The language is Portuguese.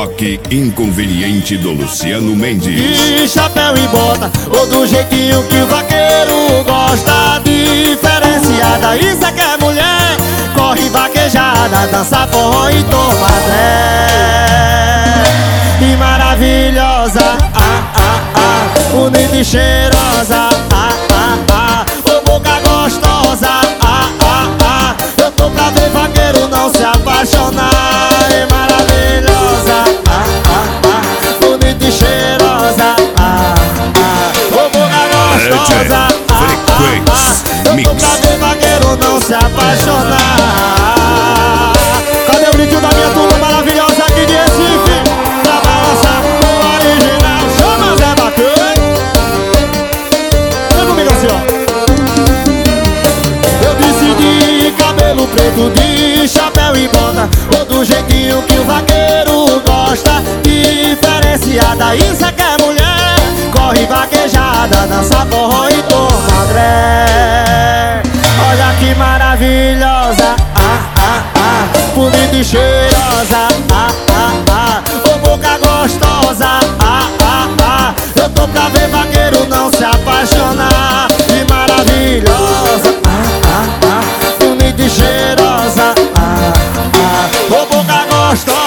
toque inconveniente do Luciano Mendes. De chapéu e bota, ou do jeitinho que o vaqueiro gosta. Diferenciada, isso é que é mulher. Corre vaquejada, dança forró e toma dré. E maravilhosa, bonita e cheirosa, ô boca gostosa, eu tô pra ver vaqueiro não se apaixonar. E maravilhosa, bonita e cheirosa, ô boca gostosa, eu tô pra ver vaqueiro não se apaixonar. Cadê o brilho da minha turma maravilhosa aqui de Recife? Pra balançar o original, chama Zé Bacana. Vem comigo assim, ó. Eu decidi cabelo preto, de chapéu e bota, ou do jeitinho que o vaqueiro gosta. Diferenciada, isso é que é mulher. Corre vaquejada, dança forró e toma dré. Olha que maravilhosa, bonita e cheirosa, ô boca gostosa, eu tô pra ver vaqueiro não se apaixonar. E maravilhosa, bonita e cheirosa, ô boca gostosa.